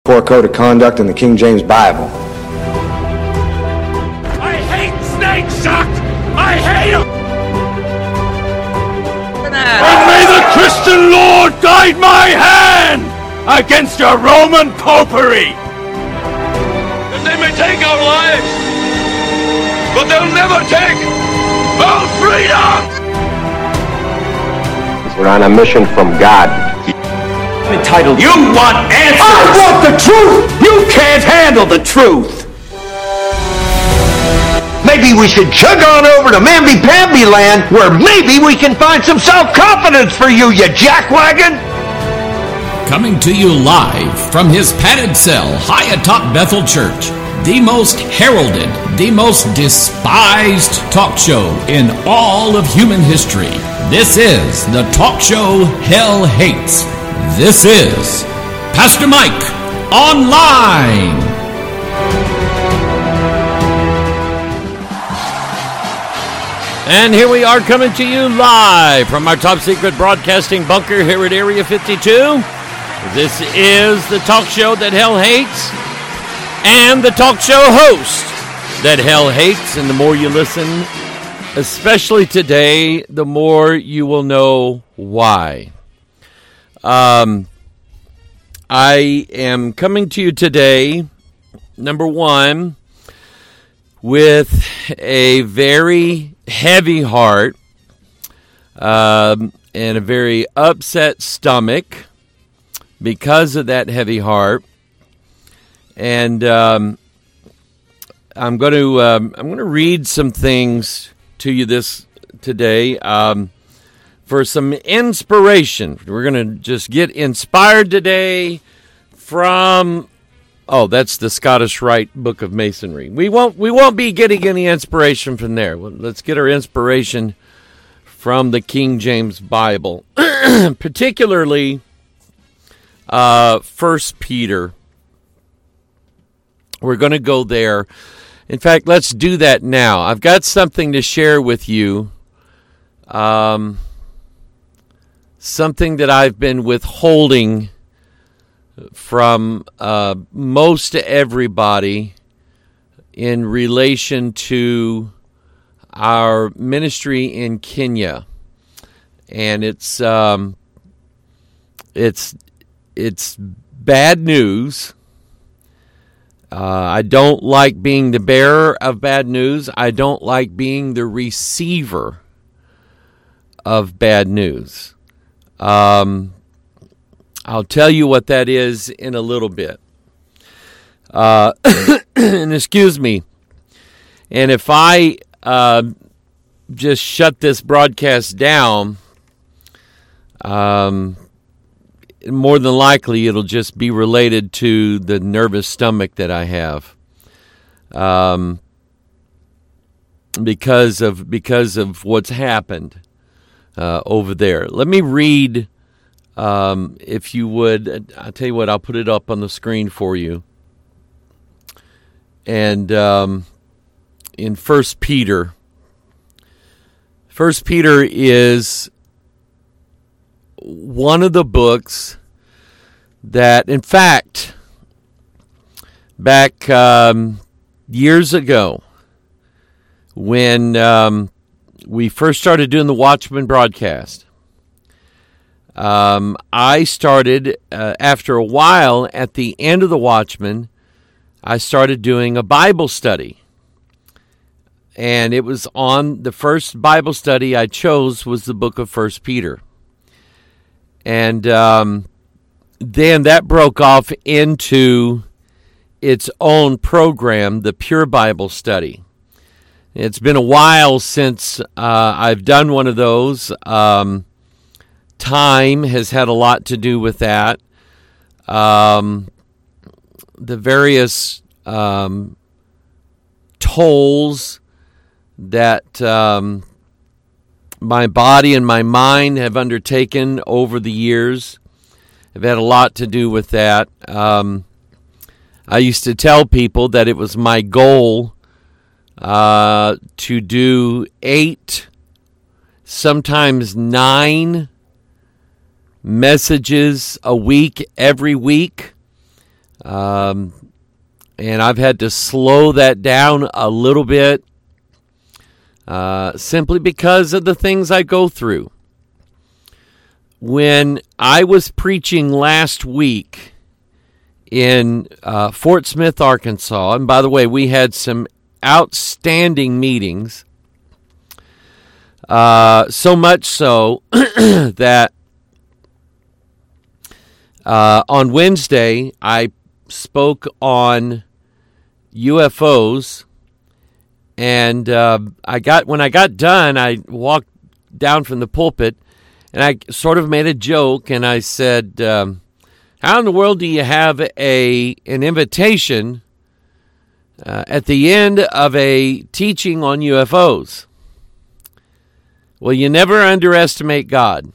Core Code of Conduct in the King James Bible. I hate snakes, Chuck! I hate them! And may the Christian Lord guide my hand against your Roman popery! And they may take our lives, but they'll never take our freedom! We're on a mission from God. Entitled, you want answers! I want the truth! You can't handle the truth! Maybe we should chug on over to Mamby-Pamby land, where maybe we can find some self-confidence for you, you jackwagon! Coming to you live from his padded cell high atop Bethel Church, the most heralded, the most despised talk show in all of human history. This is the talk show Hell Hates. This is Pastor Mike Online. And here we are coming to you live from our top secret broadcasting bunker here at Area 52. This is the talk show that hell hates and the talk show host that hell hates. And the more you listen, especially today, the more you will know why. I am coming to you today, number one, with a very heavy heart and a very upset stomach because of that heavy heart. And I'm going to read some things to you today. For some inspiration. We're going to just get inspired today from, that's the Scottish Rite Book of Masonry. We won't be getting any inspiration from there. Let's get our inspiration from the King James Bible, particularly 1 Peter. We're going to go there. In fact, let's do that now. I've got something to share with you. Something that I've been withholding from most everybody in relation to our ministry in Kenya, and it's bad news. I don't like being the bearer of bad news. I don't like being the receiver of bad news. I'll tell you what that is in a little bit. And excuse me. And if I just shut this broadcast down, more than likely it'll just be related to the nervous stomach that I have. Because of what's happened over there. Let me read, if you would. I'll tell you what, I'll put it up on the screen for you. And in 1 Peter. 1 Peter is one of the books that, in fact, back years ago, when we first started doing the Watchman broadcast, I started, after a while, at the end of the Watchman, I started doing a Bible study. And it was on, the first Bible study I chose was the book of 1 Peter. And then that broke off into its own program, the Pure Bible Study. It's been a while since I've done one of those. Time has had a lot to do with that. The various tolls that my body and my mind have undertaken over the years have had a lot to do with that. I used to tell people that it was my goal to do 8, sometimes 9 messages a week, every week. And I've had to slow that down a little bit simply because of the things I go through. When I was preaching last week in Fort Smith, Arkansas, and by the way, we had some outstanding meetings, so much so that on Wednesday I spoke on UFOs, and when I got done, I walked down from the pulpit, and I sort of made a joke, and I said, how in the world do you have an invitation at the end of a teaching on UFOs? Well, you never underestimate God.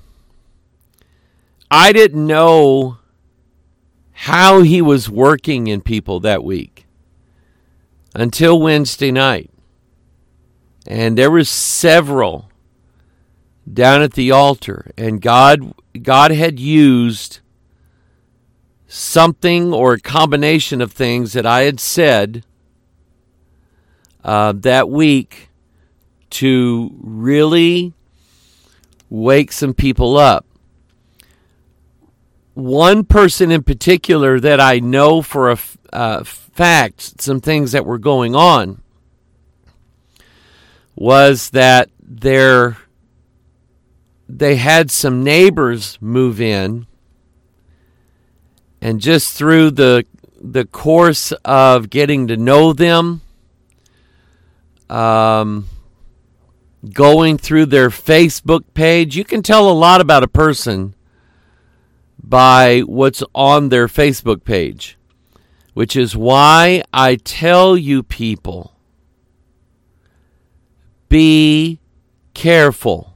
I didn't know how he was working in people that week until Wednesday night. And there were several down at the altar, and God had used something or a combination of things that I had said that week to really wake some people up. One person in particular that I know for a fact, some things that were going on, was that they had some neighbors move in, and just through the course of getting to know them, going through their Facebook page, you can tell a lot about a person by what's on their Facebook page, which is why I tell you people, be careful.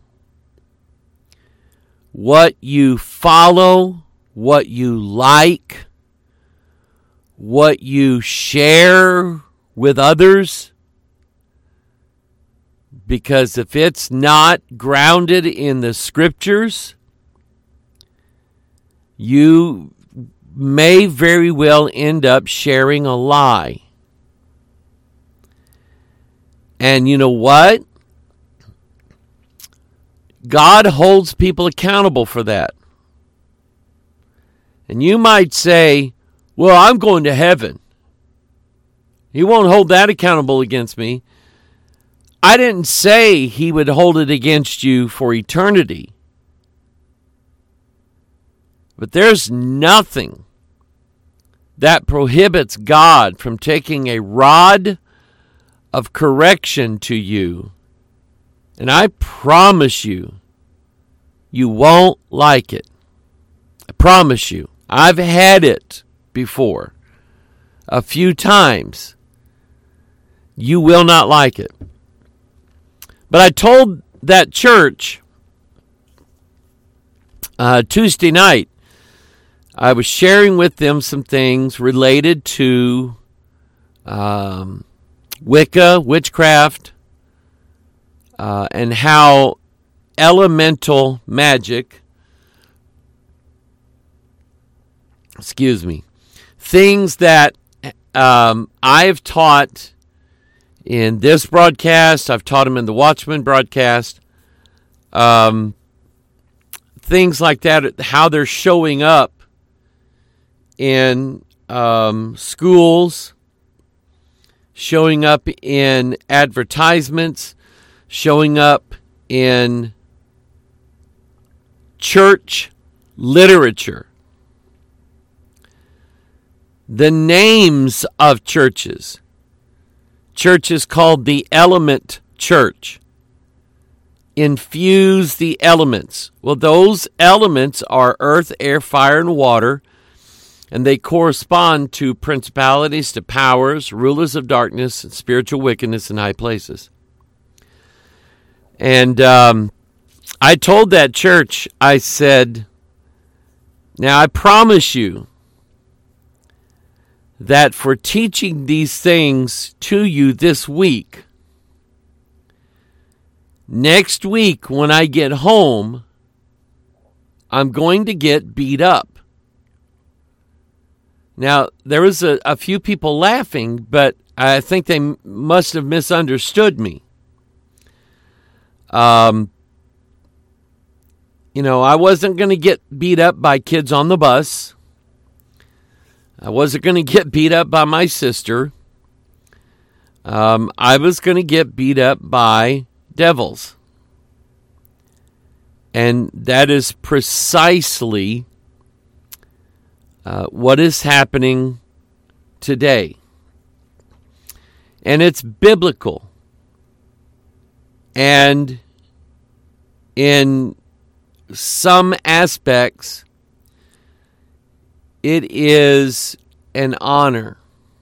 What you follow, what you like, what you share with others, because if it's not grounded in the scriptures, you may very well end up sharing a lie. And you know what? God holds people accountable for that. And you might say, well, I'm going to heaven. He won't hold that accountable against me. I didn't say he would hold it against you for eternity. But there's nothing that prohibits God from taking a rod of correction to you. And I promise you, you won't like it. I promise you. I've had it before. A few times. You will not like it. But I told that church Tuesday night, I was sharing with them some things related to Wicca, witchcraft, and how elemental magic, things that I've taught in this broadcast, I've taught them in the Watchman broadcast, things like that, how they're showing up in schools, showing up in advertisements, showing up in church literature. The names of churches called the Element Church. Infuse the elements. Well, those elements are earth, air, fire, and water, and they correspond to principalities, to powers, rulers of darkness, and spiritual wickedness in high places. And I told that church, I said, now I promise you that for teaching these things to you this week, next week when I get home, I'm going to get beat up. Now, there was a few people laughing, but I think they must have misunderstood me. I wasn't going to get beat up by kids on the bus. I wasn't going to get beat up by my sister. I was going to get beat up by devils. And that is precisely what is happening today. And it's biblical. And in some aspects, it is an honor.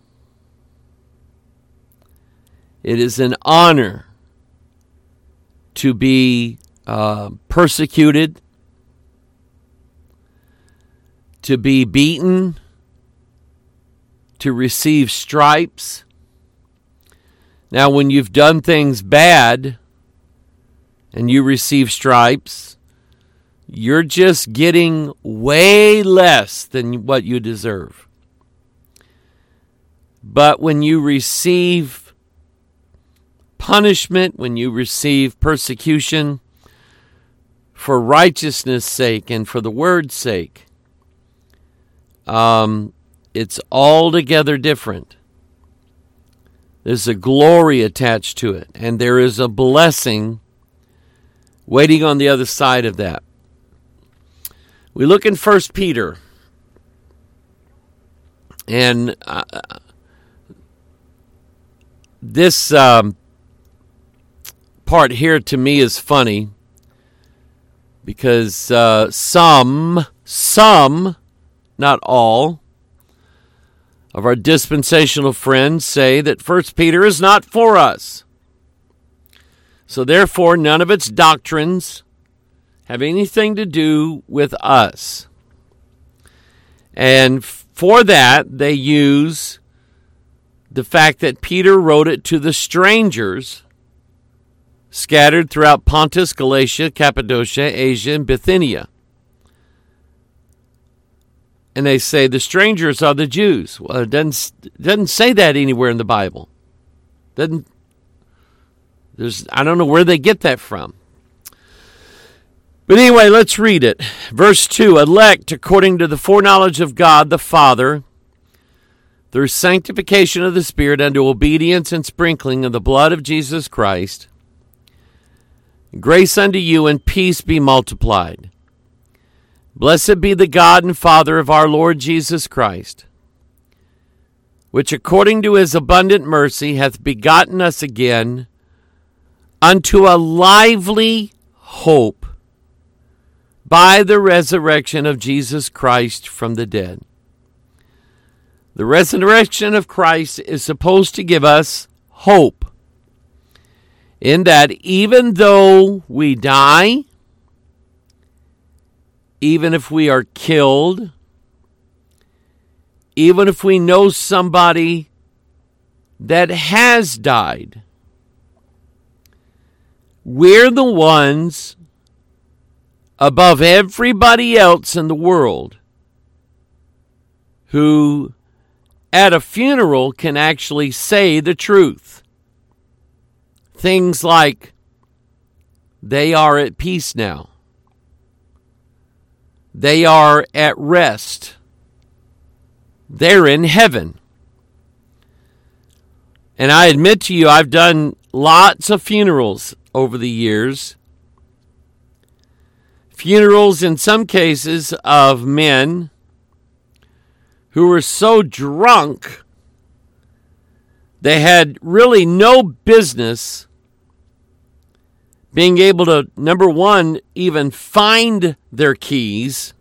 It is an honor to be persecuted, to be beaten, to receive stripes. Now, when you've done things bad and you receive stripes, you're just getting way less than what you deserve. But when you receive punishment, when you receive persecution for righteousness' sake and for the word's sake, it's altogether different. There's a glory attached to it, and there is a blessing waiting on the other side of that. We look in 1 Peter, and this part here to me is funny because some, not all, of our dispensational friends say that 1 Peter is not for us. So therefore, none of its doctrines have anything to do with us. And for that, they use the fact that Peter wrote it to the strangers scattered throughout Pontus, Galatia, Cappadocia, Asia, and Bithynia. And they say the strangers are the Jews. Well, it doesn't say that anywhere in the Bible. I don't know where they get that from. But anyway, let's read it. Verse 2, elect according to the foreknowledge of God the Father, through sanctification of the Spirit unto obedience and sprinkling of the blood of Jesus Christ, grace unto you and peace be multiplied. Blessed be the God and Father of our Lord Jesus Christ, which according to his abundant mercy hath begotten us again unto a lively hope by the resurrection of Jesus Christ from the dead. The resurrection of Christ is supposed to give us hope, in that even though we die, even if we are killed, even if we know somebody that has died, we're the ones above everybody else in the world who at a funeral can actually say the truth. Things like, they are at peace now. They are at rest. They're in heaven. And I admit to you, I've done lots of funerals over the years. Funerals, in some cases, of men who were so drunk they had really no business being able to, number one, even find their keys.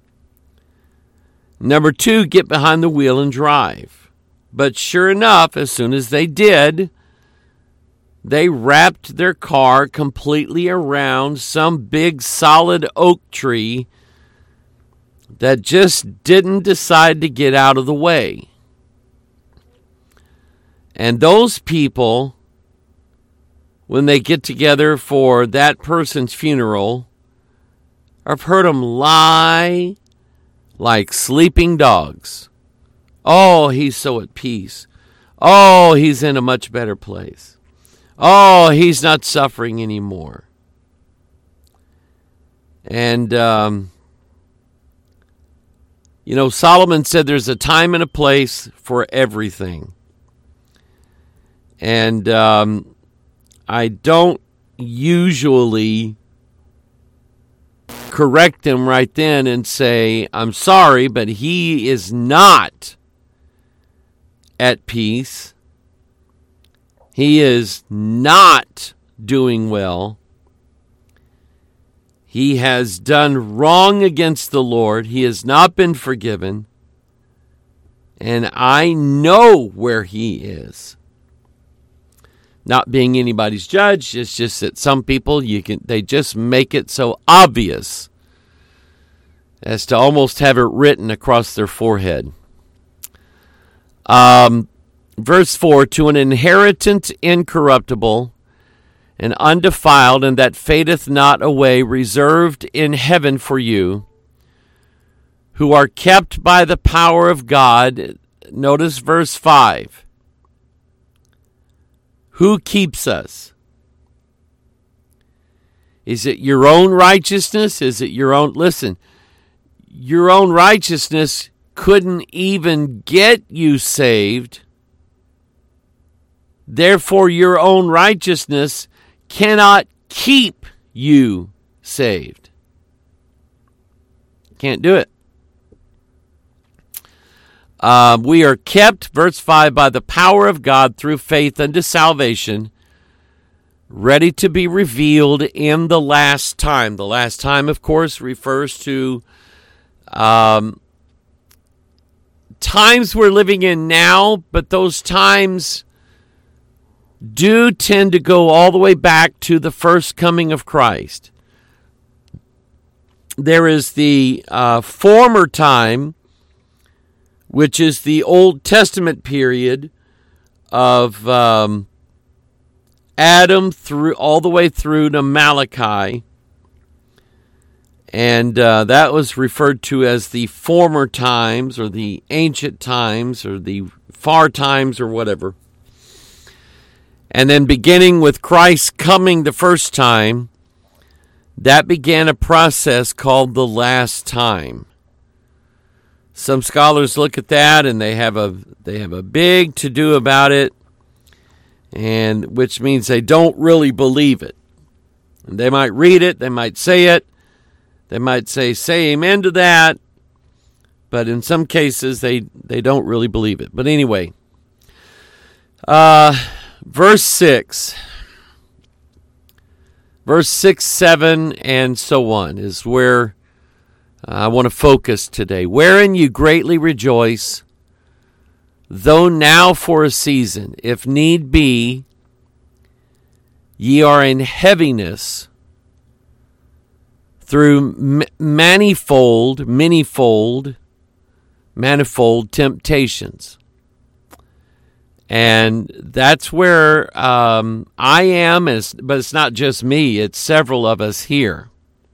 Number two, get behind the wheel and drive. But sure enough, as soon as they did, they wrapped their car completely around some big solid oak tree that just didn't decide to get out of the way. And those people, when they get together for that person's funeral, I've heard them lie like sleeping dogs Oh, he's so at peace. Oh, he's in a much better place. Oh, he's not suffering anymore. And, Solomon said there's a time and a place for everything. And I don't usually correct him right then and say, I'm sorry, but he is not at peace. He is not doing well. He has done wrong against the Lord. He has not been forgiven. And I know where he is. Not being anybody's judge, it's just that some people they just make it so obvious as to almost have it written across their forehead. Verse 4, to an inheritance incorruptible and undefiled, and that fadeth not away, reserved in heaven for you, who are kept by the power of God. Notice verse 5. Who keeps us? Is it your own righteousness? Is it your own? Listen, your own righteousness couldn't even get you saved. Therefore, your own righteousness cannot keep you saved. Can't do it. We are kept, verse 5, by the power of God through faith unto salvation, ready to be revealed in the last time. The last time, of course, refers to times we're living in now, but those times do tend to go all the way back to the first coming of Christ. There is the former time, which is the Old Testament period of Adam through all the way through to Malachi. And that was referred to as the former times or the ancient times or the far times or whatever. And then beginning with Christ coming the first time, that began a process called the last time. Some scholars look at that and they have a big to-do about it, and which means they don't really believe it. And they might read it, they might say it, they might say amen to that, but in some cases they don't really believe it. But anyway, verse 6, 7, and so on is where I want to focus today. Wherein you greatly rejoice, though now for a season, if need be, ye are in heaviness through manifold temptations. And that's where I am, but it's not just me, it's several of us here.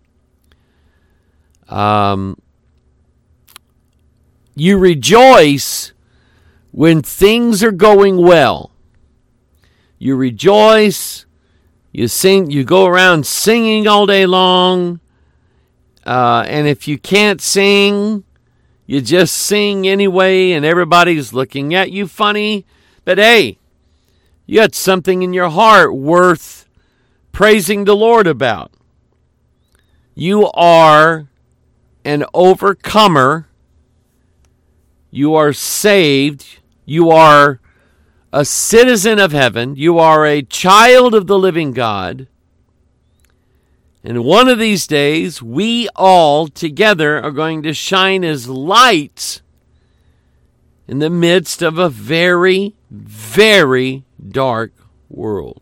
You rejoice when things are going well. You rejoice, you sing, you go around singing all day long, and if you can't sing, you just sing anyway, and everybody's looking at you funny. But hey, you got something in your heart worth praising the Lord about. You are an overcomer. You are saved. You are a citizen of heaven. You are a child of the living God. And one of these days, we all together are going to shine as lights in the midst of a very, very dark world.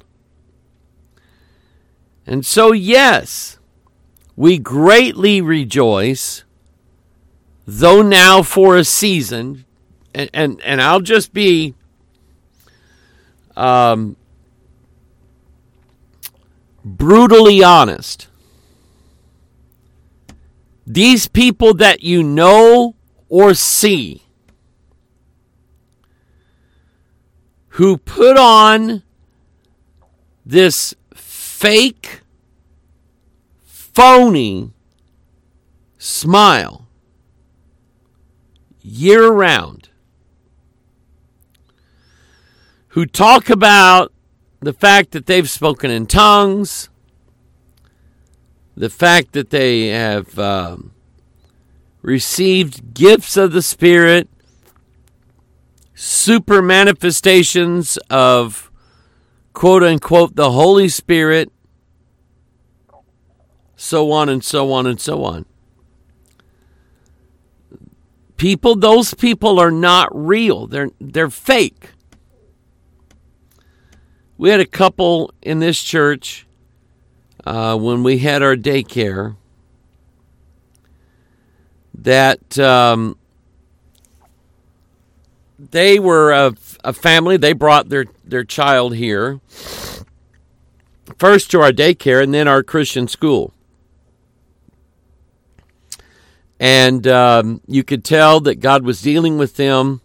And so, yes, we greatly rejoice, though now for a season, and I'll just be brutally honest. These people that you know or see, who put on this fake, phony smile year-round, who talk about the fact that they've spoken in tongues, the fact that they have received gifts of the Spirit, super manifestations of quote-unquote the Holy Spirit, so on and so on and so on. Those people are not real. They're fake. We had a couple in this church when we had our daycare that they were a family. They brought their child here, first to our daycare and then our Christian school. And you could tell that God was dealing with them.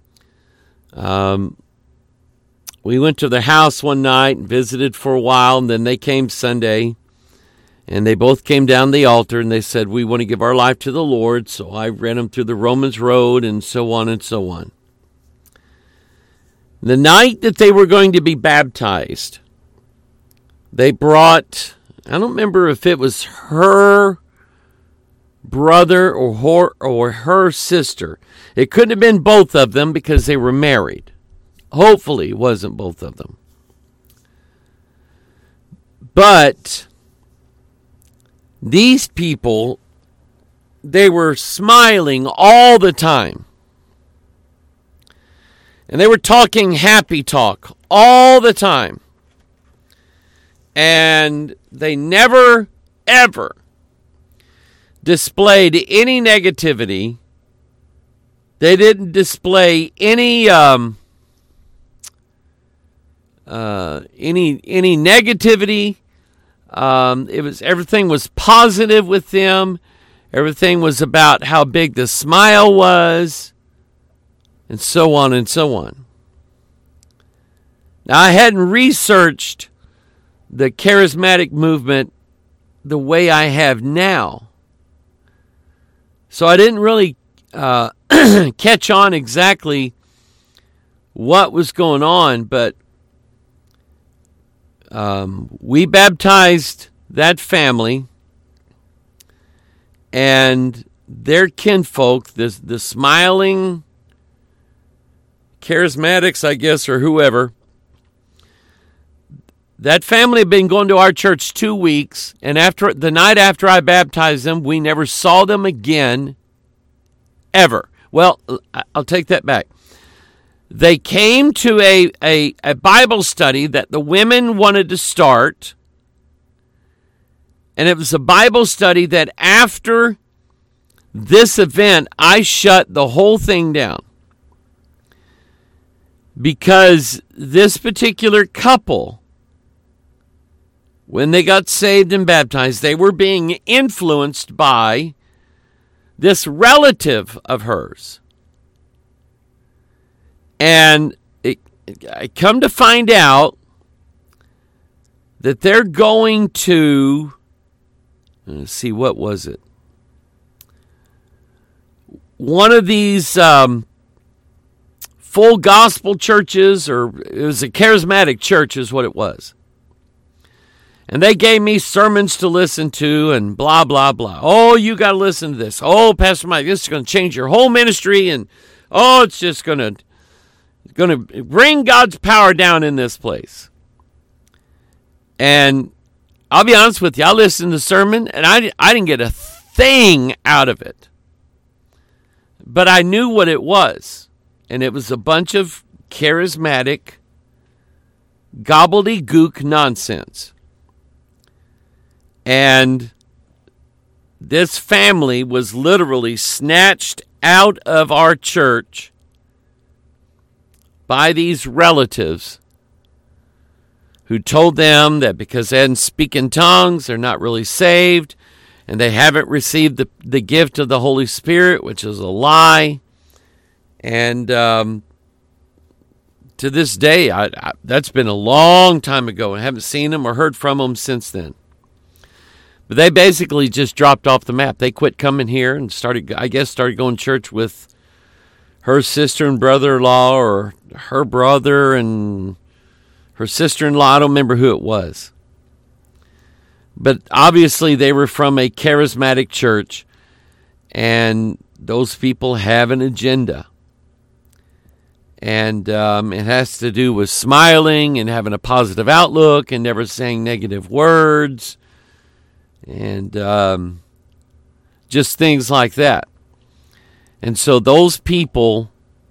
We went to their house one night and visited for a while, and then they came Sunday, and they both came down the altar, and they said, we want to give our life to the Lord. So I ran them through the Romans Road and so on and so on. The night that they were going to be baptized, they brought, I don't remember if it was her brother or her sister. It couldn't have been both of them because they were married. Hopefully it wasn't both of them. But these people, they were smiling all the time. And they were talking happy talk all the time. And they never, ever displayed any negativity. They didn't display any negativity. Everything was positive with them. Everything was about how big the smile was, and so on and so on. Now, I hadn't researched the charismatic movement the way I have now, so I didn't really catch on exactly what was going on, but we baptized that family and their kinfolk, the smiling charismatics, I guess, or whoever. That family had been going to our church 2 weeks, and after the night after I baptized them, we never saw them again, ever. Well, I'll take that back. They came to a Bible study that the women wanted to start, and it was a Bible study that after this event, I shut the whole thing down. Because this particular couple, when they got saved and baptized, they were being influenced by this relative of hers. And I come to find out that they're going to, let's see, what was it? One of these full gospel churches, or it was a charismatic church is what it was. And they gave me sermons to listen to and blah, blah, blah. Oh, you got to listen to this. Oh, Pastor Mike, this is going to change your whole ministry. And, oh, it's just going to bring God's power down in this place. And I'll be honest with you, I listened to the sermon, and I didn't get a thing out of it. But I knew what it was. And it was a bunch of charismatic, gobbledygook nonsense. And this family was literally snatched out of our church by these relatives who told them that because they hadn't speak in tongues, they're not really saved, and they haven't received the gift of the Holy Spirit, which is a lie. And to to this day, that's been a long time ago. I haven't seen them or heard from them since then. But they basically just dropped off the map. They quit coming here and started going to church with her sister and brother-in-law, or her brother and her sister-in-law. I don't remember who it was. But obviously they were from a charismatic church, and those people have an agenda. And it has to do with smiling and having a positive outlook and never saying negative words and just things like that. And so those people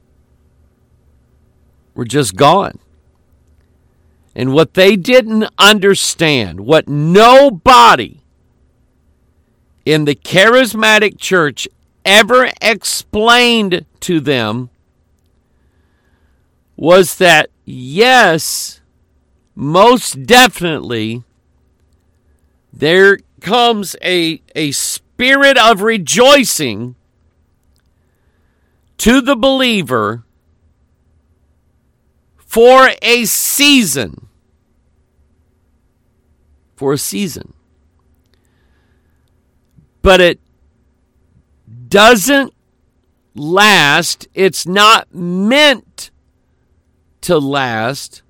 were just gone. And what they didn't understand, what nobody in the charismatic church ever explained to them, was that, yes, most definitely, there comes a spirit of rejoicing to the believer for a season. For a season. But it doesn't last. It's not meant to last.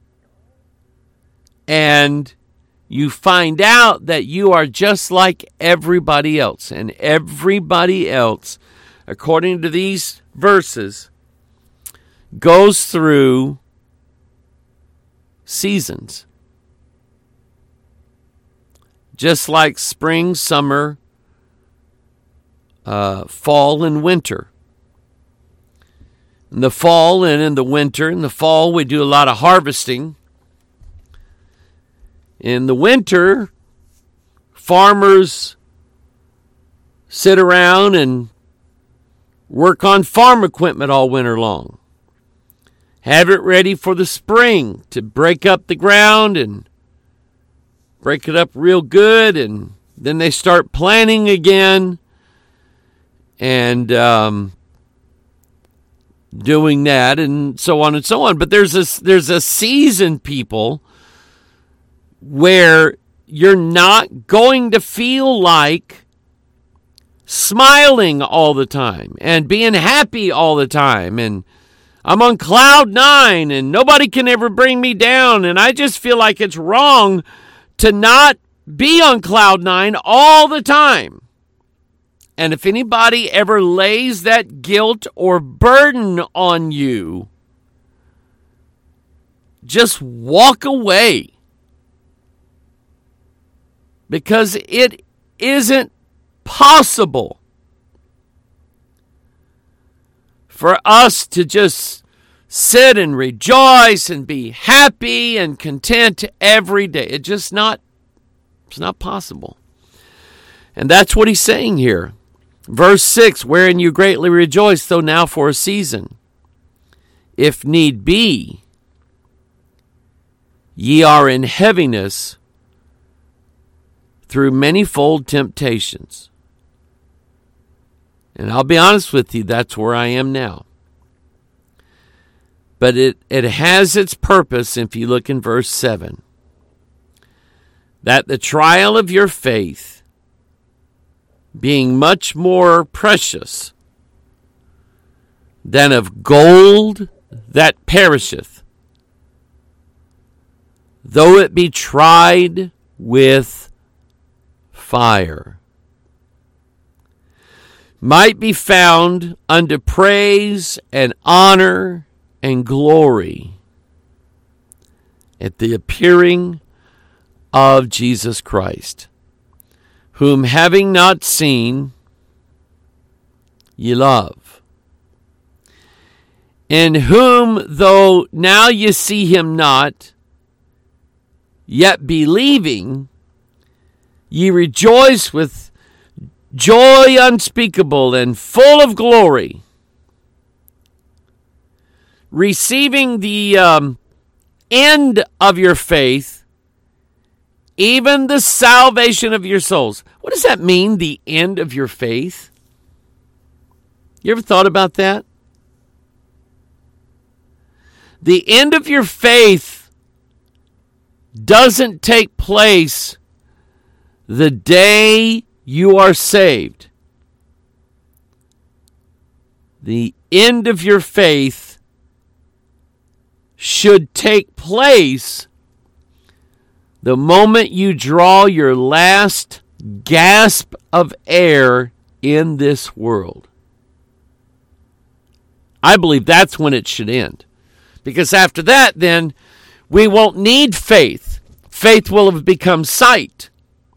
And you find out that you are just like everybody else. And everybody else, according to these verses, goes through seasons. Just like spring, summer, fall, and winter. In the fall and in the winter, in the fall we do a lot of harvesting. In the winter, farmers sit around and work on farm equipment all winter long. Have it ready for the spring to break up the ground and break it up real good, and then they start planting again and doing that and so on and so on. But there's a season, people, where you're not going to feel like smiling all the time and being happy all the time, and I'm on cloud 9 and nobody can ever bring me down, and I just feel like it's wrong to not be on cloud 9 all the time. And if anybody ever lays that guilt or burden on you, just walk away. Because it isn't possible for us to just sit and rejoice and be happy and content every day. It's not possible. And that's what he's saying here. Verse 6, wherein you greatly rejoice, though now for a season, if need be, ye are in heaviness through manifold temptations. And I'll be honest with you, that's where I am now. But it has its purpose if you look in verse 7. That the trial of your faith, being much more precious than of gold that perisheth, though it be tried with fire, might be found unto praise and honor and glory at the appearing of Jesus Christ, whom having not seen, ye love, in whom, though now ye see him not, yet believing, ye rejoice with joy unspeakable and full of glory, receiving the end of your faith, even the salvation of your souls. What does that mean, the end of your faith? You ever thought about that? The end of your faith doesn't take place the day you are saved. The end of your faith should take place the moment you draw your last gasp of air in this world. I believe that's when it should end. Because after that, then, we won't need faith. Faith will have become sight.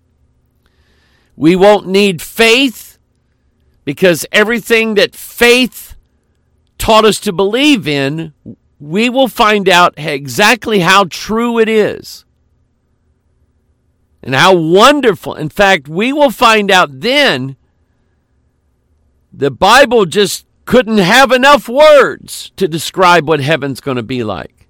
We won't need faith because everything that faith taught us to believe in, we will find out exactly how true it is. And how wonderful. In fact, we will find out then the Bible just couldn't have enough words to describe what heaven's going to be like.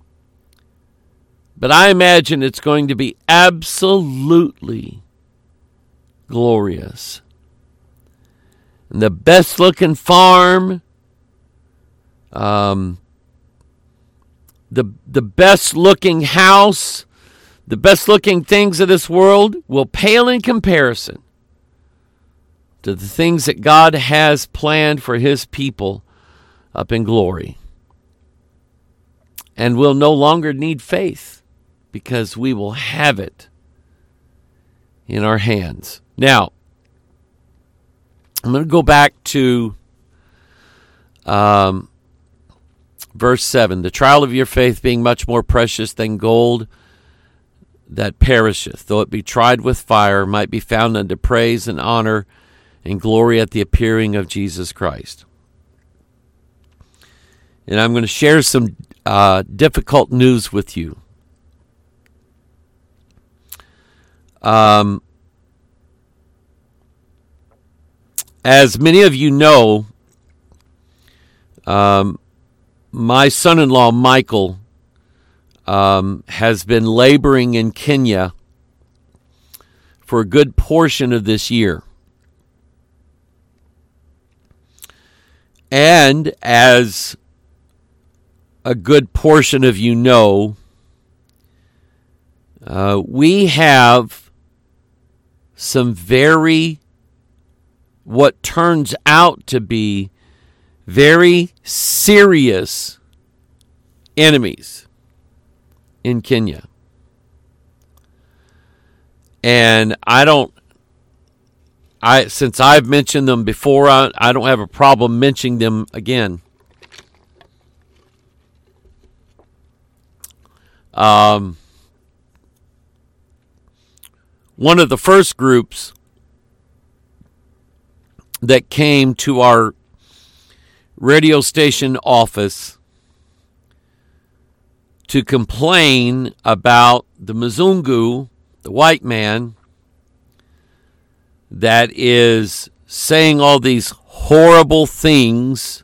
But I imagine it's going to be absolutely glorious. And the best looking farm, the best looking house, the best looking things of this world will pale in comparison to the things that God has planned for his people up in glory. And we'll no longer need faith because we will have it in our hands. Now, I'm going to go back to verse 7. The trial of your faith being much more precious than gold that perisheth, though it be tried with fire, might be found unto praise and honor and glory at the appearing of Jesus Christ. And I'm going to share some difficult news with you. As many of you know, my son-in-law, Michael, has been laboring in Kenya for a good portion of this year. And as a good portion of you know, we have some what turns out to be very serious enemies in Kenya. And since I've mentioned them before, I don't have a problem mentioning them again. One of the first groups that came to our radio station office to complain about the Mzungu, the white man, that is saying all these horrible things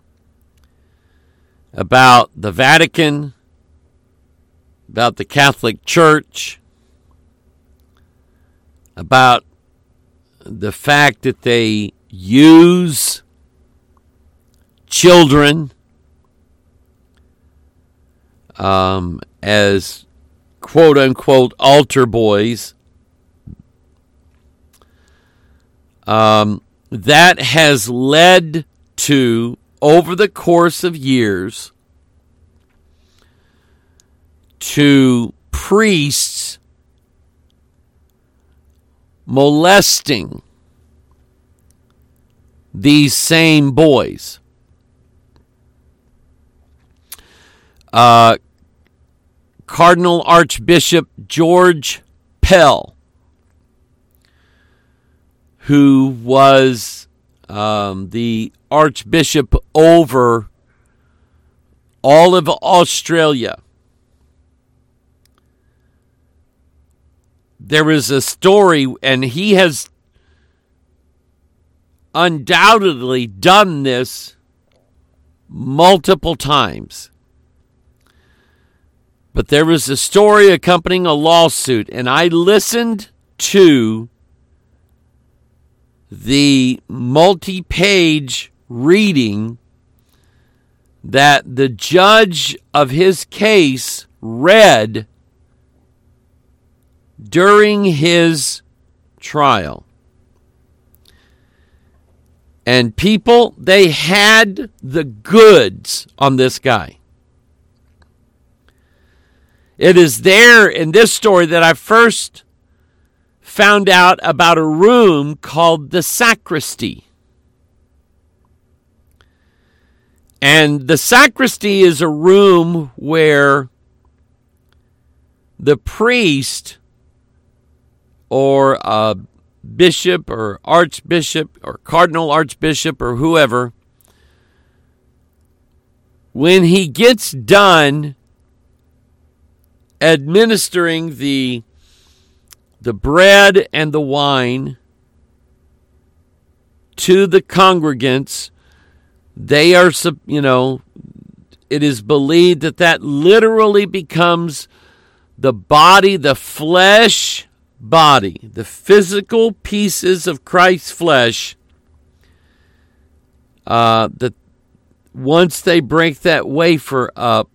about the Vatican, about the Catholic Church, about the fact that they use children as quote-unquote altar boys. That has led to, over the course of years, to priests molesting these same boys. Cardinal Archbishop George Pell, who was the Archbishop over all of Australia. There is a story, and he has undoubtedly done this multiple times. But there was a story accompanying a lawsuit, and I listened to the multi-page reading that the judge of his case read during his trial. And people, they had the goods on this guy. It is there in this story that I first found out about a room called the sacristy. And the sacristy is a room where the priest or a bishop or archbishop or cardinal archbishop or whoever, when he gets done administering the bread and the wine to the congregants, they are, it is believed that literally becomes the body, the flesh body, the physical pieces of Christ's flesh, that once they break that wafer up,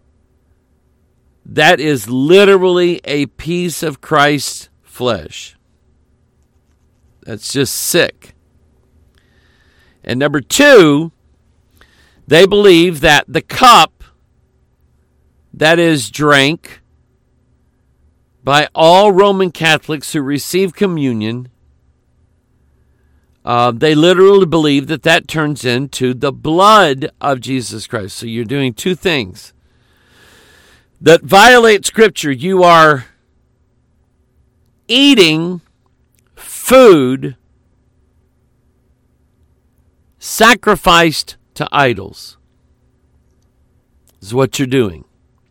that is literally a piece of Christ's flesh. That's just sick. And number two, they believe that the cup that is drank by all Roman Catholics who receive communion, they literally believe that turns into the blood of Jesus Christ. So you're doing two things that violate Scripture. You are eating food sacrificed to idols. This is what you're doing.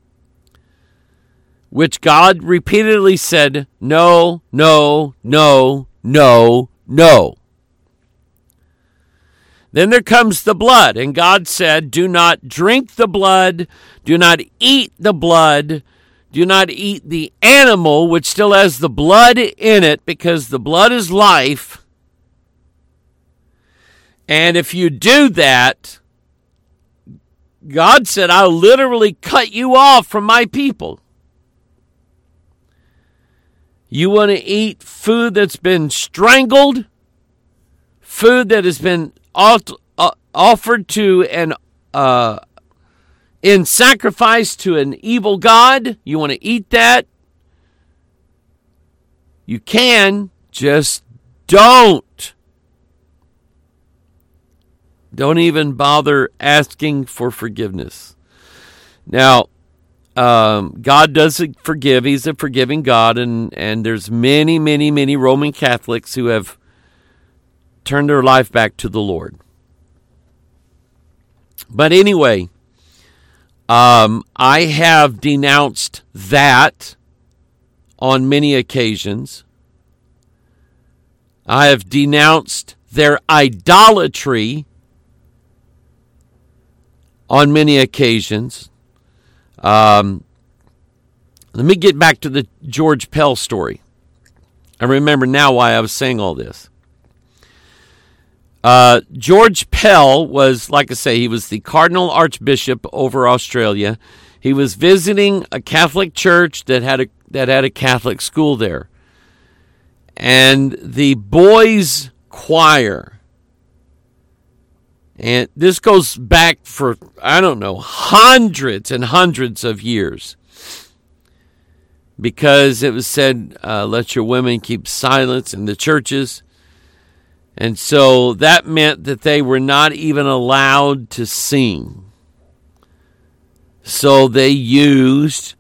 Which God repeatedly said, no, no, no, no, no. Then there comes the blood, and God said, do not drink the blood, do not eat the blood, do not eat the animal which still has the blood in it, because the blood is life. And if you do that, God said, I'll literally cut you off from my people. You want to eat food that's been strangled, food that has been offered to and in sacrifice to an evil god? You want to eat that? You can, just don't. Don't even bother asking for forgiveness. Now, God does forgive. He's a forgiving God, and there's many, many, many Roman Catholics who have turned their life back to the Lord. But anyway, I have denounced that on many occasions. I have denounced their idolatry on many occasions. Let me get back to the George Pell story. I remember now why I was saying all this. George Pell was, like I say, he was the Cardinal Archbishop over Australia. He was visiting a Catholic church that had a Catholic school there. And the boys' choir, and this goes back for, I don't know, hundreds and hundreds of years. Because it was said, let your women keep silence in the churches. And so that meant that they were not even allowed to sing. So they used,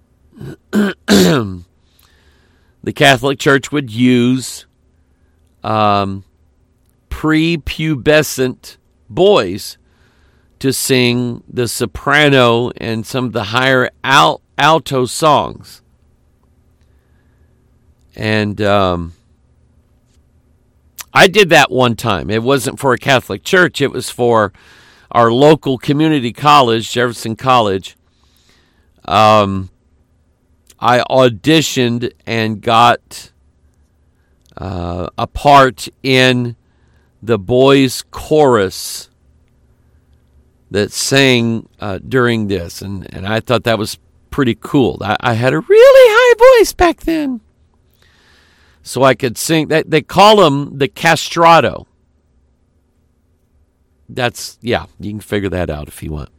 the Catholic Church would use prepubescent boys to sing the soprano and some of the higher alto songs. And I did that one time. It wasn't for a Catholic church. It was for our local community college, Jefferson College. I auditioned and got a part in the boys' chorus that sang during this, and I thought that was pretty cool. I had a really high voice back then, so I could sing. They call them the castrato. You can figure that out if you want.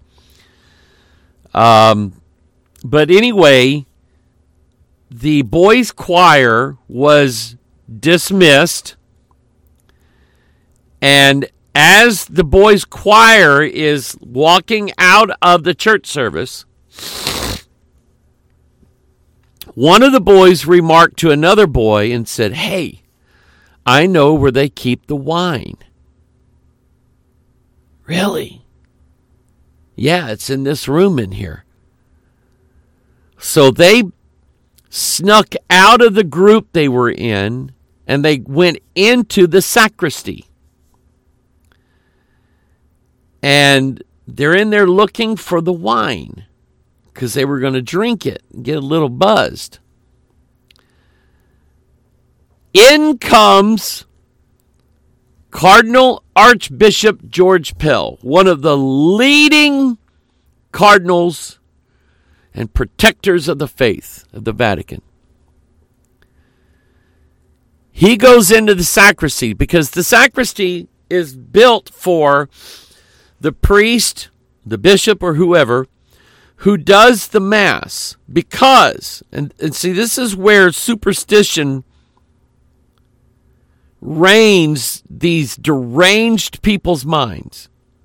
But anyway, the boys' choir was dismissed, and as the boys' choir is walking out of the church service, one of the boys remarked to another boy and said, "Hey, I know where they keep the wine." "Really?" "Yeah, it's in this room in here." So they snuck out of the group they were in, and they went into the sacristy. And they're in there looking for the wine because they were going to drink it and get a little buzzed. In comes Cardinal Archbishop George Pell, one of the leading cardinals and protectors of the faith of the Vatican. He goes into the sacristy because the sacristy is built for the priest, the bishop, or whoever who does the Mass. Because, and see, this is where superstition reigns these deranged people's minds.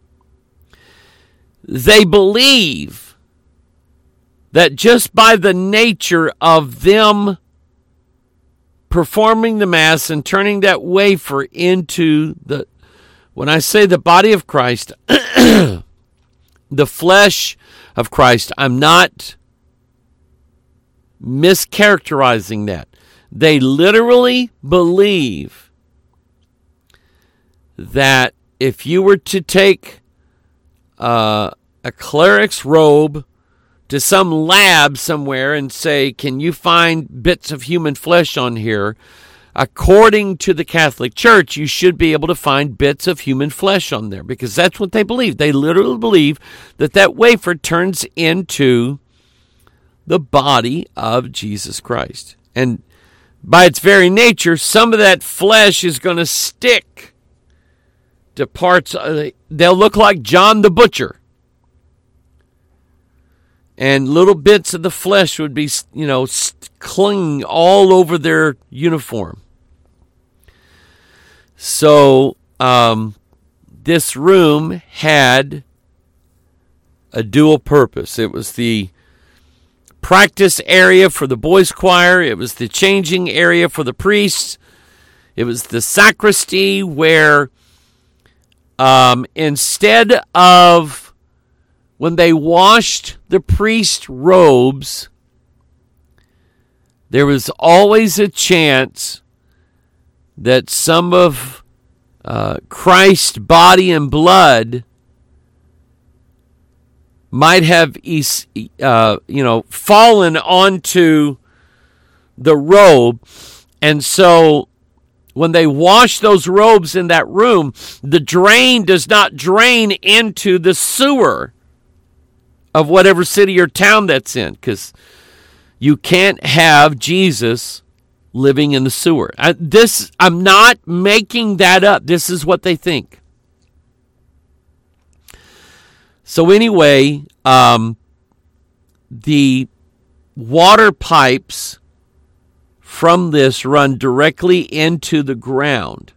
They believe that just by the nature of them performing the Mass and turning that wafer into the, when I say the body of Christ, the flesh of Christ, I'm not mischaracterizing that. They literally believe that if you were to take a cleric's robe to some lab somewhere and say, "Can you find bits of human flesh on here?" According to the Catholic Church, you should be able to find bits of human flesh on there because that's what they believe. They literally believe that that wafer turns into the body of Jesus Christ. And by its very nature, some of that flesh is going to stick to parts. They'll look like John the Butcher. And little bits of the flesh would be, clinging all over their uniform. So this room had a dual purpose. It was the practice area for the boys' choir. It was the changing area for the priests. It was the sacristy where instead of when they washed the priest's robes, there was always a chance that some of Christ's body and blood might have, fallen onto the robe. And so when they wash those robes in that room, the drain does not drain into the sewer of whatever city or town that's in, because you can't have Jesus living in the sewer. I'm not making that up. This is what they think. So anyway, the water pipes from this run directly into the ground,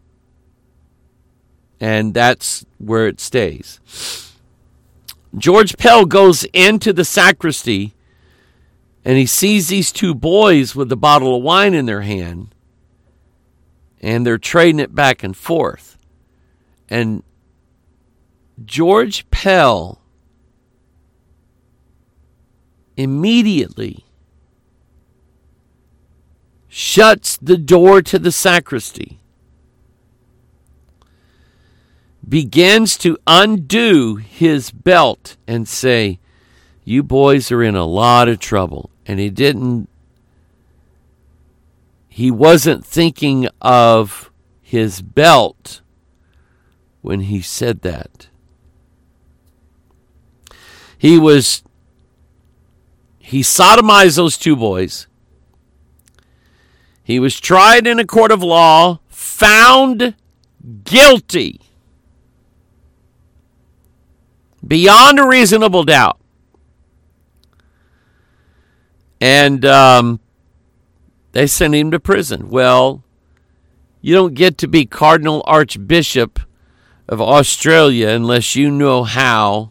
and that's where it stays. George Pell goes into the sacristy, and he sees these two boys with a bottle of wine in their hand, and they're trading it back and forth. And George Pell immediately shuts the door to the sacristy, begins to undo his belt and say, "You boys are in a lot of trouble." And he wasn't thinking of his belt when he said that. He sodomized those two boys. He was tried in a court of law, found guilty beyond a reasonable doubt. And they sent him to prison. Well, you don't get to be Cardinal Archbishop of Australia unless you know how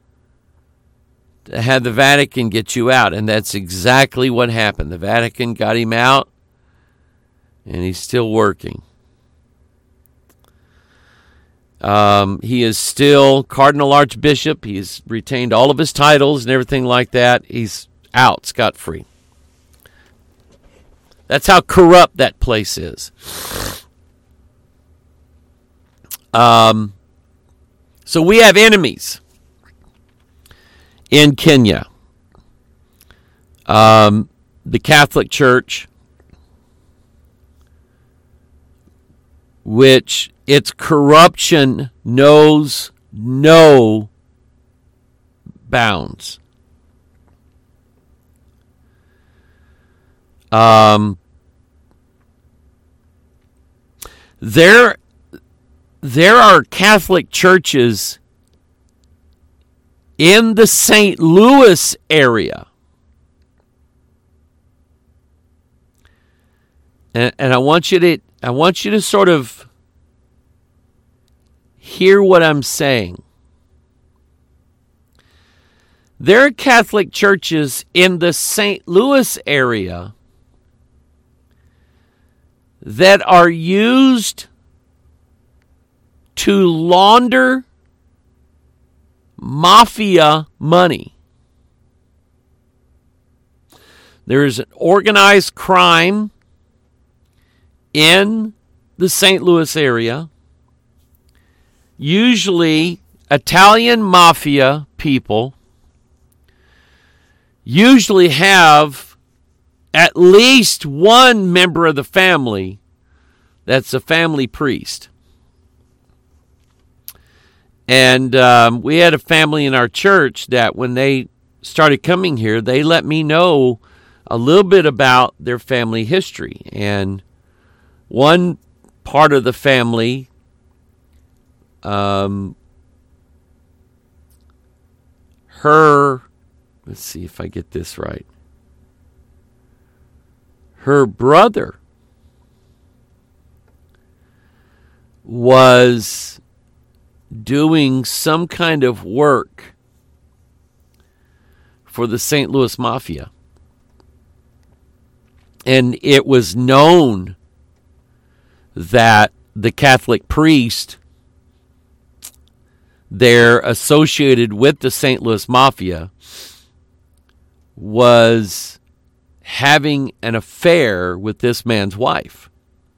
to have the Vatican get you out. And that's exactly what happened. The Vatican got him out, and he's still working. He is still Cardinal Archbishop. He's retained all of his titles and everything like that. He's out scot-free. That's how corrupt that place is. So we have enemies in Kenya. The Catholic Church, which its corruption knows no bounds. There are Catholic churches in the St. Louis area. And I want you to sort of hear what I'm saying. There are Catholic churches in the St. Louis area that are used to launder mafia money. There is an organized crime in the St. Louis area. Usually Italian mafia people usually have at least one member of the family that's a family priest. And we had a family in our church that when they started coming here, they let me know a little bit about their family history. And one part of the family, let's see if I get this right. Her brother was doing some kind of work for the St. Louis Mafia. And it was known that the Catholic priest there associated with the St. Louis Mafia was having an affair with this man's wife.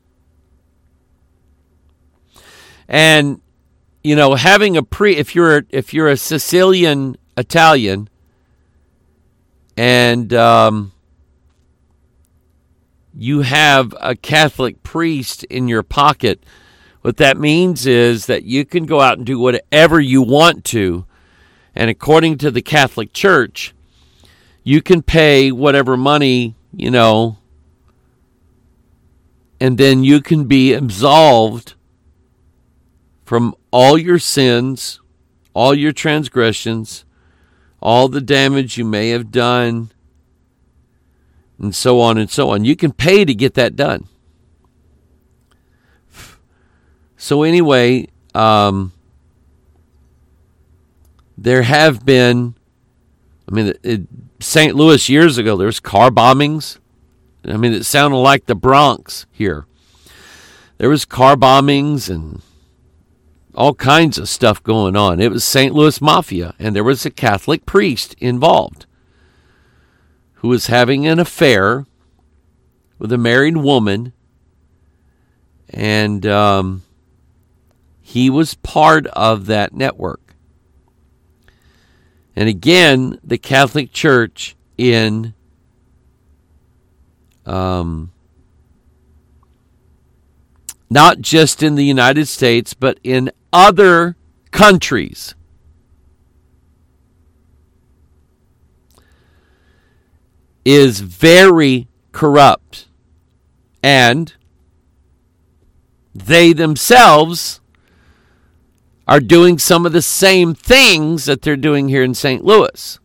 And you know, having if you're a Sicilian Italian and you have a Catholic priest in your pocket, what that means is that you can go out and do whatever you want to. And according to the Catholic Church, you can pay whatever money, you know, and then you can be absolved from all your sins, all your transgressions, all the damage you may have done, and so on and so on. You can pay to get that done. So anyway, there have been, St. Louis years ago, there was car bombings. It sounded like the Bronx here. There was car bombings and all kinds of stuff going on. It was St. Louis Mafia, and there was a Catholic priest involved who was having an affair with a married woman, and he was part of that network. And again, the Catholic Church in not just in the United States, but in other countries is very corrupt. And they themselves are doing some of the same things that they're doing here in St. Louis.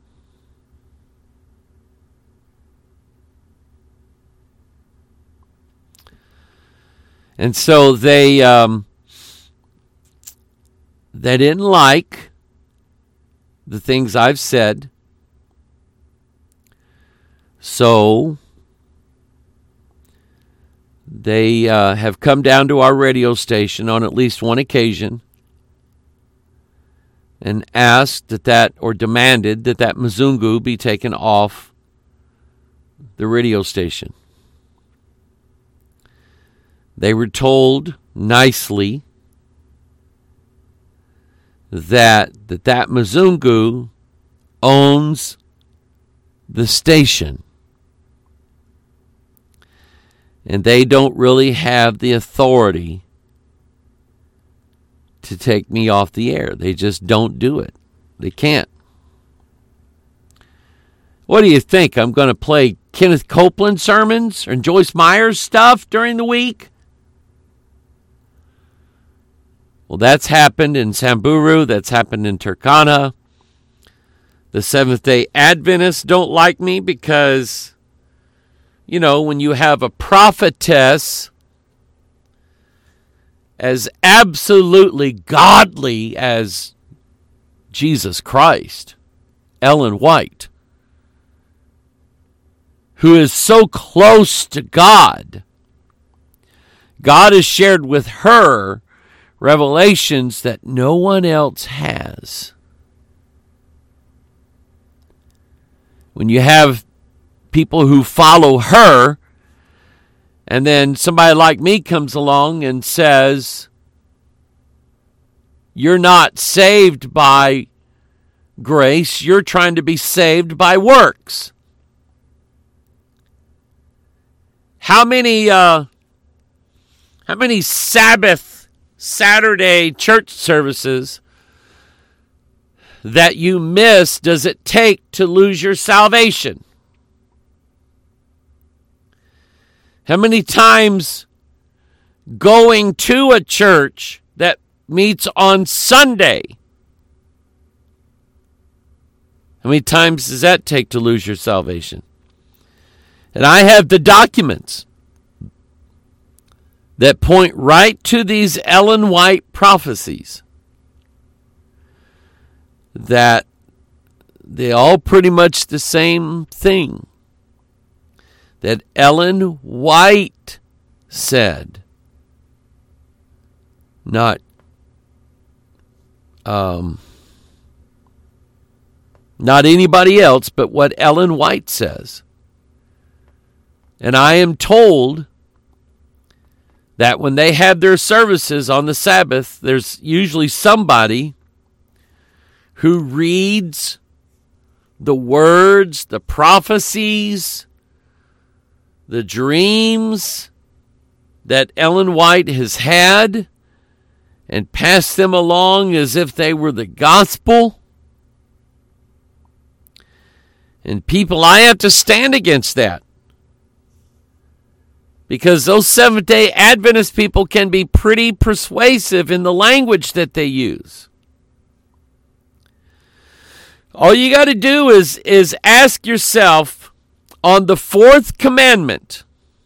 And so they didn't like the things I've said. So they have come down to our radio station on at least one occasion and asked or demanded that Mzungu be taken off the radio station. They were told nicely that Mzungu owns the station. And they don't really have the authority to take me off the air. They just don't do it. They can't. What do you think? I'm going to play Kenneth Copeland sermons and Joyce Meyer's stuff during the week? Well, that's happened in Samburu. That's happened in Turkana. The Seventh-day Adventists don't like me because, you know, when you have a prophetess as absolutely godly as Jesus Christ, Ellen White, who is so close to God, God has shared with her revelations that no one else has. When you have people who follow her, and then somebody like me comes along and says, you're not saved by grace, you're trying to be saved by works. How many Saturday church services that you miss does it take to lose your salvation? How many times going to a church that meets on Sunday, how many times does that take to lose your salvation? And I have the documents that point right to these Ellen White prophecies, that they all pretty much the same thing that Ellen White said, not anybody else, but what Ellen White says. And I am told that when they have their services on the Sabbath, there's usually somebody who reads the words, the prophecies, the dreams that Ellen White has had and pass them along as if they were the gospel. And people, I have to stand against that. Because those Seventh-day Adventist people can be pretty persuasive in the language that they use. All you got to do is ask yourself on the fourth commandment,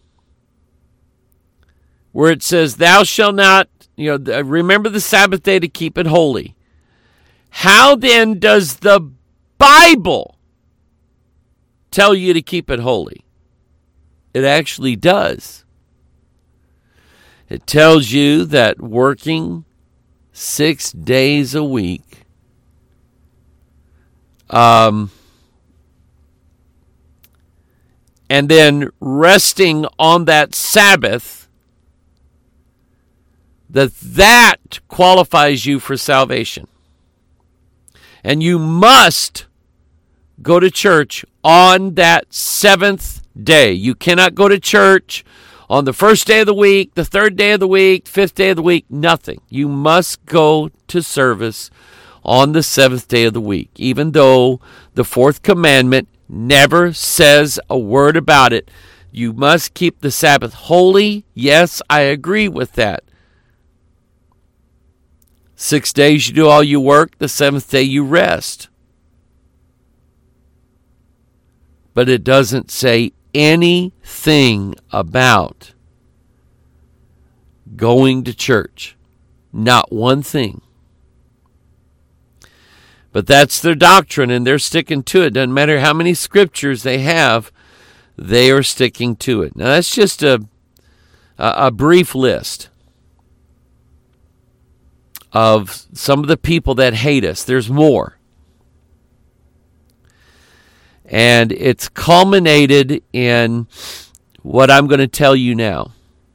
where it says, thou shalt not, remember the Sabbath day to keep it holy. How then does the Bible tell you to keep it holy? It actually does. It tells you that working 6 days a week, and then resting on that Sabbath, that qualifies you for salvation. And you must go to church on that seventh day. You cannot go to church on the first day of the week, the third day of the week, fifth day of the week, nothing. You must go to service on the seventh day of the week, even though the fourth commandment never says a word about it. You must keep the Sabbath holy. Yes, I agree with that. 6 days you do all you work, the seventh day you rest. But it doesn't say anything about going to church. Not one thing. But that's their doctrine, and they're sticking to it. Doesn't matter how many scriptures they have, they are sticking to it. Now, that's just a brief list of some of the people that hate us. There's more. And it's culminated in what I'm going to tell you now.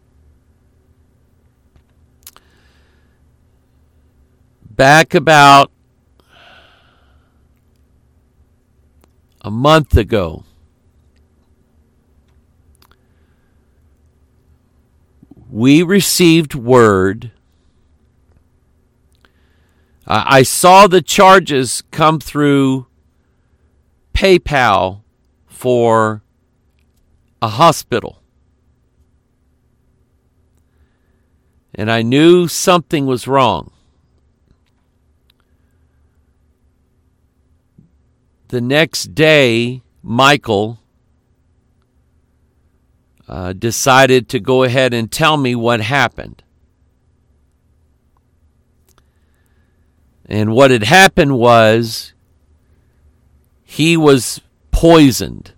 Back about a month ago, we received word. I saw the charges come through PayPal for a hospital. And I knew something was wrong. The next day, Michael decided to go ahead and tell me what happened. And what had happened was he was poisoned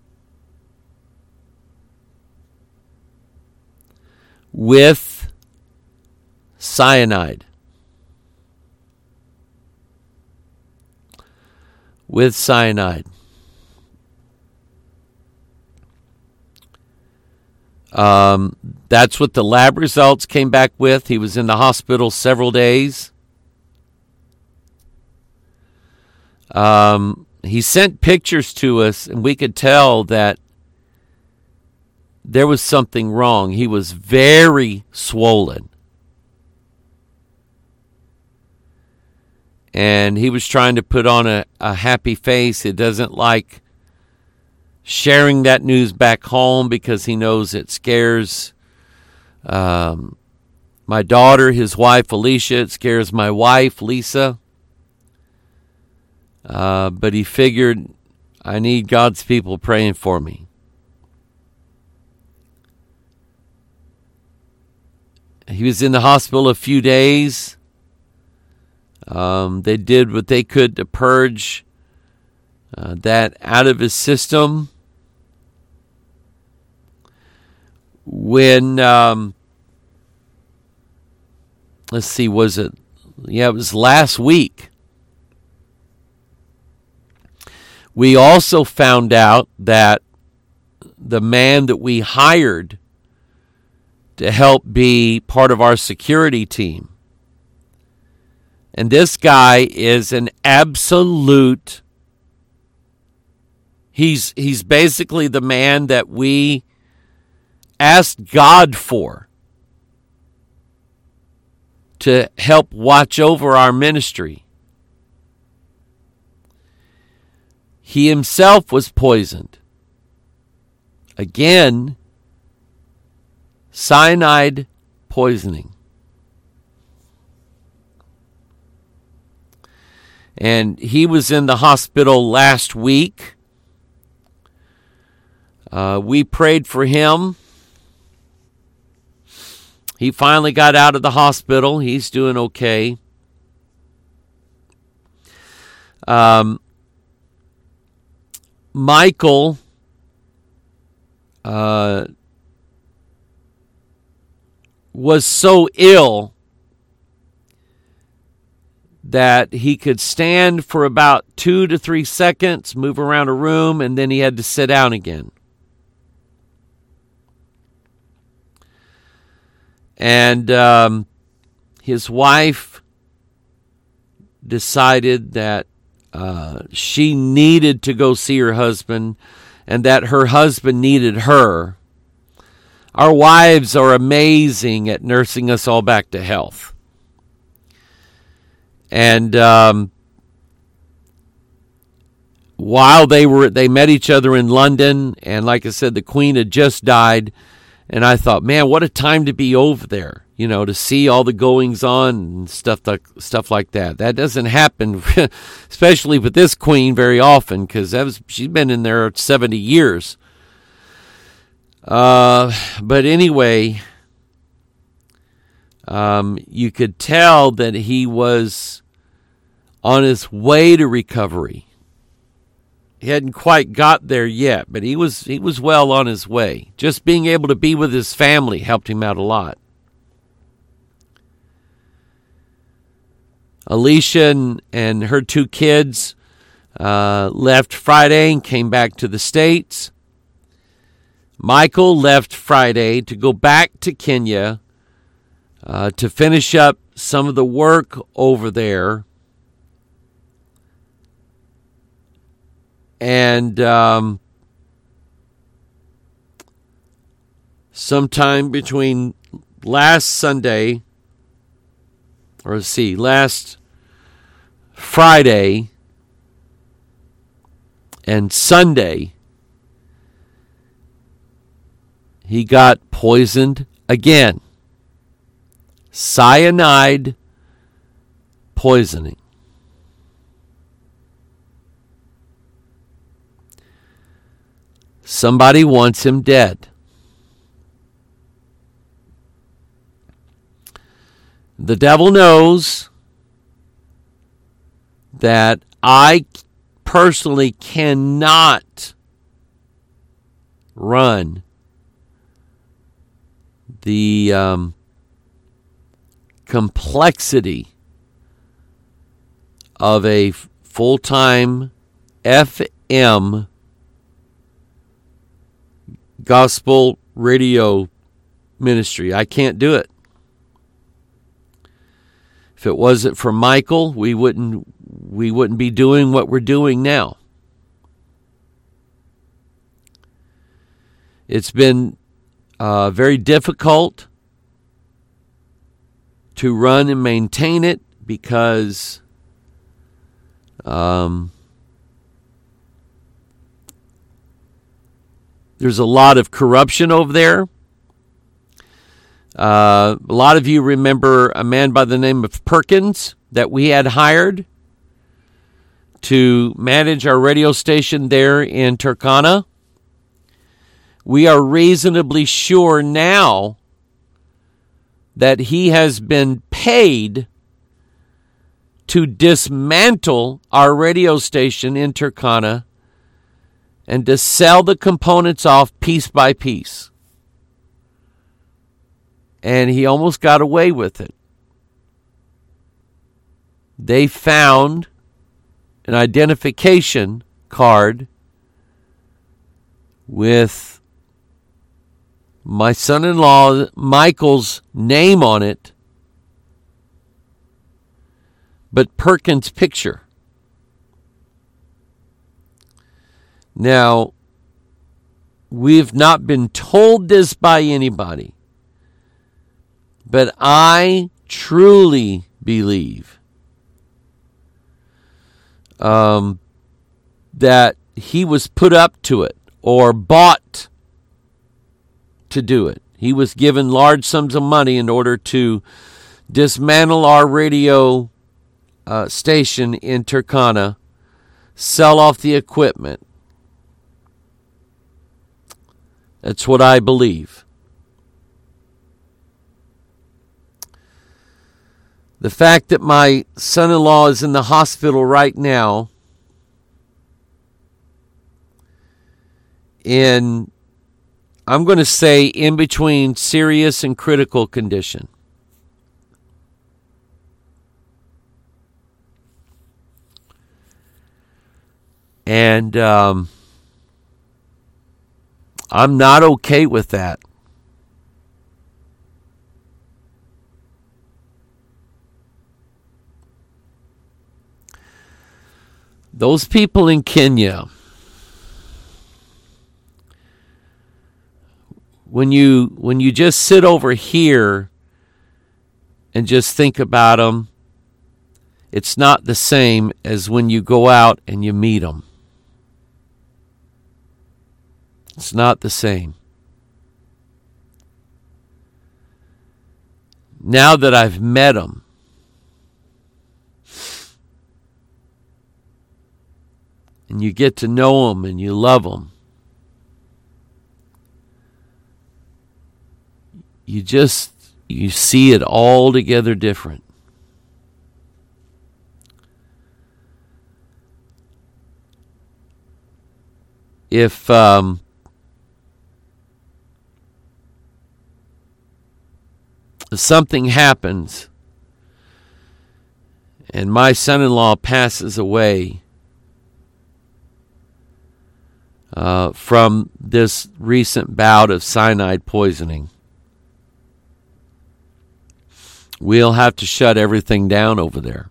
with cyanide. With cyanide. That's what the lab results came back with. He was in the hospital several days. He sent pictures to us, and we could tell that there was something wrong. He was very swollen. And he was trying to put on a happy face. He doesn't like sharing that news back home because he knows it scares my daughter, his wife, Alicia. It scares my wife, Lisa. But he figured, I need God's people praying for me. He was in the hospital a few days. They did what they could to purge that out of his system. When, let's see, was it? Yeah, it was last week. We also found out that the man that we hired to help be part of our security team, and this guy is an absolute, he's basically the man that we asked God for to help watch over our ministry. He himself was poisoned. Again, cyanide poisoning. And he was in the hospital last week. We prayed for him. He finally got out of the hospital. He's doing okay. Michael was so ill that he could stand for about 2 to 3 seconds, move around a room, and then he had to sit down again. And his wife decided that she needed to go see her husband and that her husband needed her. Our wives are amazing at nursing us all back to health. And while they met each other in London, and like I said, the Queen had just died, and I thought, man, what a time to be over there, to see all the goings on and stuff like that. That doesn't happen, especially with this Queen, very often, because she's been in there 70 years. But anyway, you could tell that he was on his way to recovery. He hadn't quite got there yet, but he was well on his way. Just being able to be with his family helped him out a lot. Alicia and her 2 kids left Friday and came back to the States. Michael left Friday to go back to Kenya to finish up some of the work over there. And sometime between last Friday and Sunday, he got poisoned again. Cyanide poisoning. Somebody wants him dead. The devil knows that I personally cannot run the complexity of a full-time FM gospel radio ministry. I can't do it. If it wasn't for Michael, we wouldn't be doing what we're doing now. It's been very difficult to run and maintain it because there's a lot of corruption over there. A lot of you remember a man by the name of Perkins that we had hired to manage our radio station there in Turkana. We are reasonably sure now that he has been paid to dismantle our radio station in Turkana and to sell the components off piece by piece. And he almost got away with it. They found an identification card with my son-in-law Michael's name on it, but Perkins' picture. Now, we've not been told this by anybody, but I truly believe that he was put up to it or bought to do it. He was given large sums of money in order to dismantle our radio station in Turkana, sell off the equipment. That's what I believe. The fact that my son-in-law is in the hospital right now in, I'm going to say, in between serious and critical condition. And I'm not okay with that. Those people in Kenya, when you just sit over here and just think about them, it's not the same as when you go out and you meet them. It's not the same. Now that I've met them, and you get to know them and you love them, you see it altogether different. If something happens and my son-in-law passes away from this recent bout of cyanide poisoning, we'll have to shut everything down over there.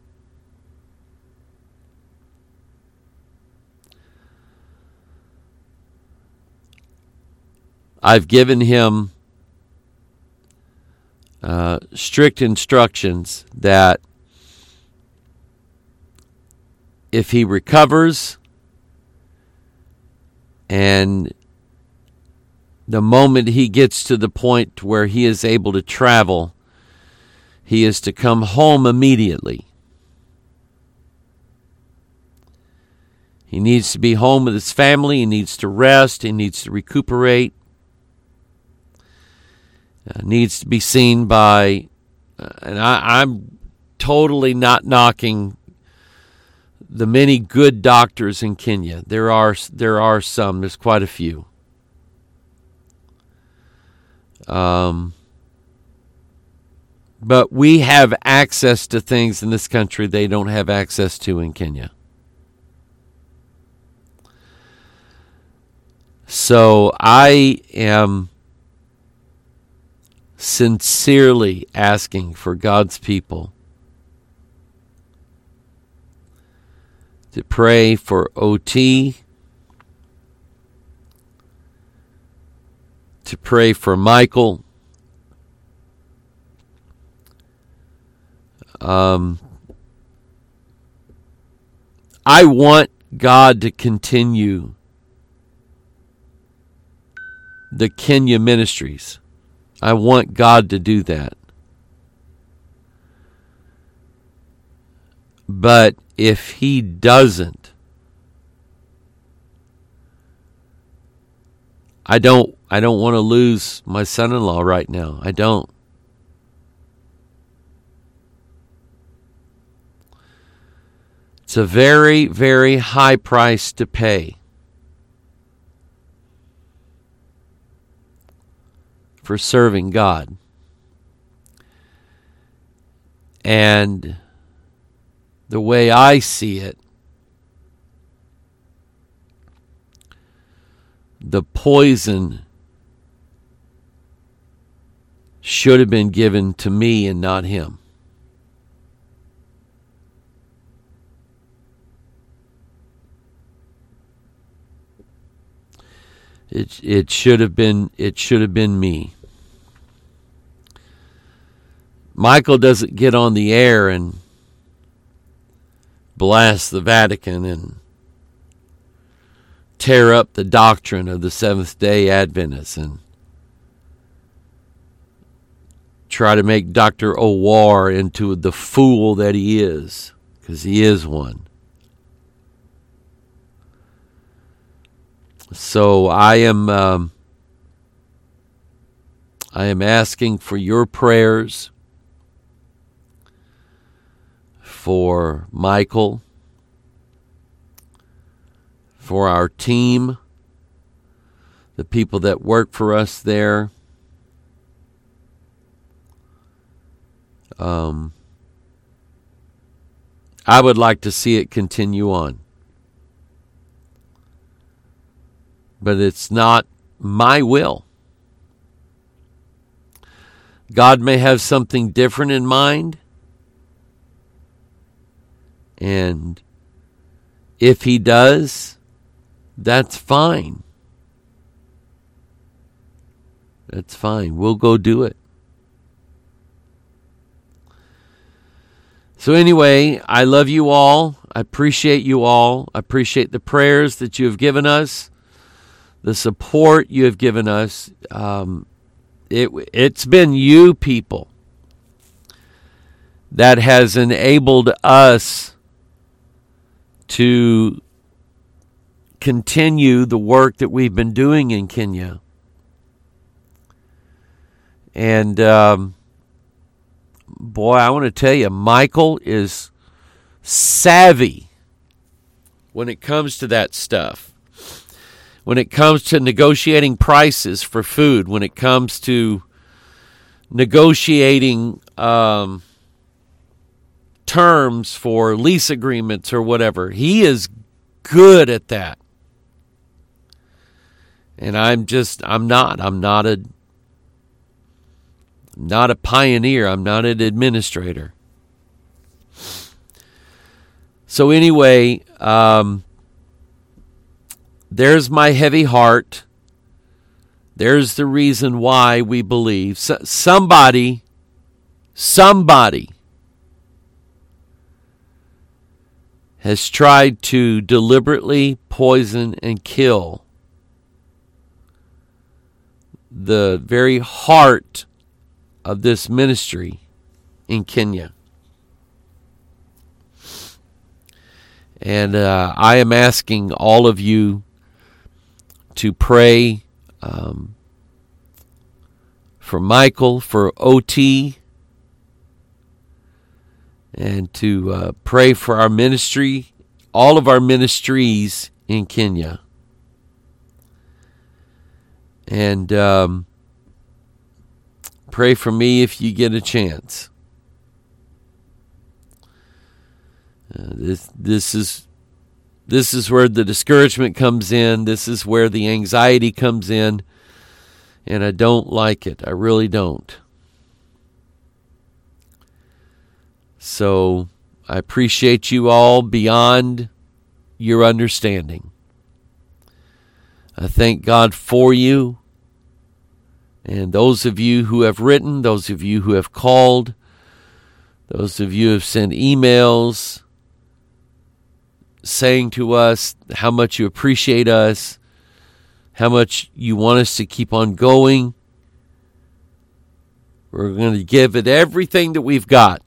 I've given him strict instructions that if he recovers and the moment he gets to the point where he is able to travel, he is to come home immediately. He needs to be home with his family. He needs to rest. He needs to recuperate. Needs to be seen by, and I'm totally not knocking the many good doctors in Kenya. There are some. There's quite a few. But we have access to things in this country they don't have access to in Kenya. So I am sincerely asking for God's people to pray for OT, to pray for Michael. I want God to continue the Kenya ministries. I want God to do that. But if he doesn't, I don't want to lose my son-in-law right now. I don't. It's a very, very high price to pay for serving God. And the way I see it, the poison should have been given to me and not him. It should have been me. Michael doesn't get on the air and blast the Vatican and tear up the doctrine of the Seventh-day Adventists and try to make Dr. Owar into the fool that he is, because he is one. So I am asking for your prayers for Michael, for our team, the people that work for us there. I would like to see it continue on. But it's not my will. God may have something different in mind. And if he does, that's fine. That's fine. We'll go do it. So anyway, I love you all. I appreciate you all. I appreciate the prayers that you have given us, the support you have given us. It's been you people that has enabled us to continue the work that we've been doing in Kenya. And boy, I want to tell you, Michael is savvy when it comes to that stuff. When it comes to negotiating prices for food, when it comes to negotiating terms for lease agreements or whatever, he is good at that. And I'm not a pioneer. I'm not an administrator. So anyway, there's my heavy heart. There's the reason why we believe. Somebody has tried to deliberately poison and kill the very heart of this ministry in Kenya. And I am asking all of you to pray for Michael, for OT, and to pray for our ministry, all of our ministries in Kenya. And pray for me if you get a chance. This is where the discouragement comes in. This is where the anxiety comes in. And I don't like it. I really don't. So I appreciate you all beyond your understanding. I thank God for you. And those of you who have written, those of you who have called, those of you who have sent emails saying to us how much you appreciate us, how much you want us to keep on going. We're going to give it everything that we've got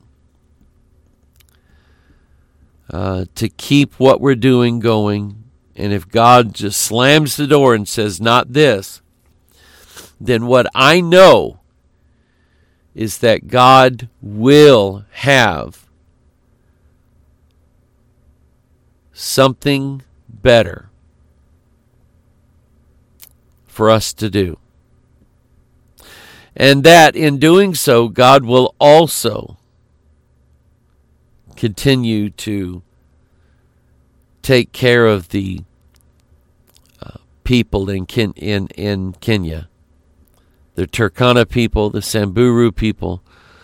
to keep what we're doing going. And if God just slams the door and says, not this, then what I know is that God will have something better for us to do. And that in doing so, God will also continue to take care of the people in Kenya. The Turkana people, the Samburu people.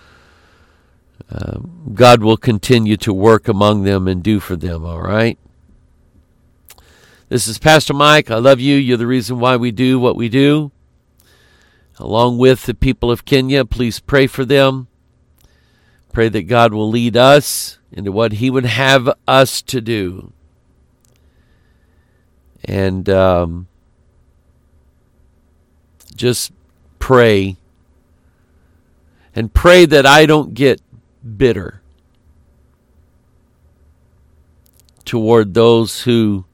God will continue to work among them and do for them, all right? This is Pastor Mike. I love you. You're the reason why we do what we do. Along with the people of Kenya, please pray for them. Pray that God will lead us into what He would have us to do. And just pray. And pray that I don't get bitter toward those who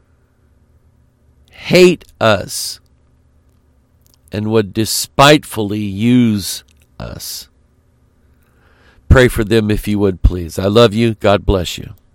hate us and would despitefully use us. Pray for them if you would, please. I love you. God bless you.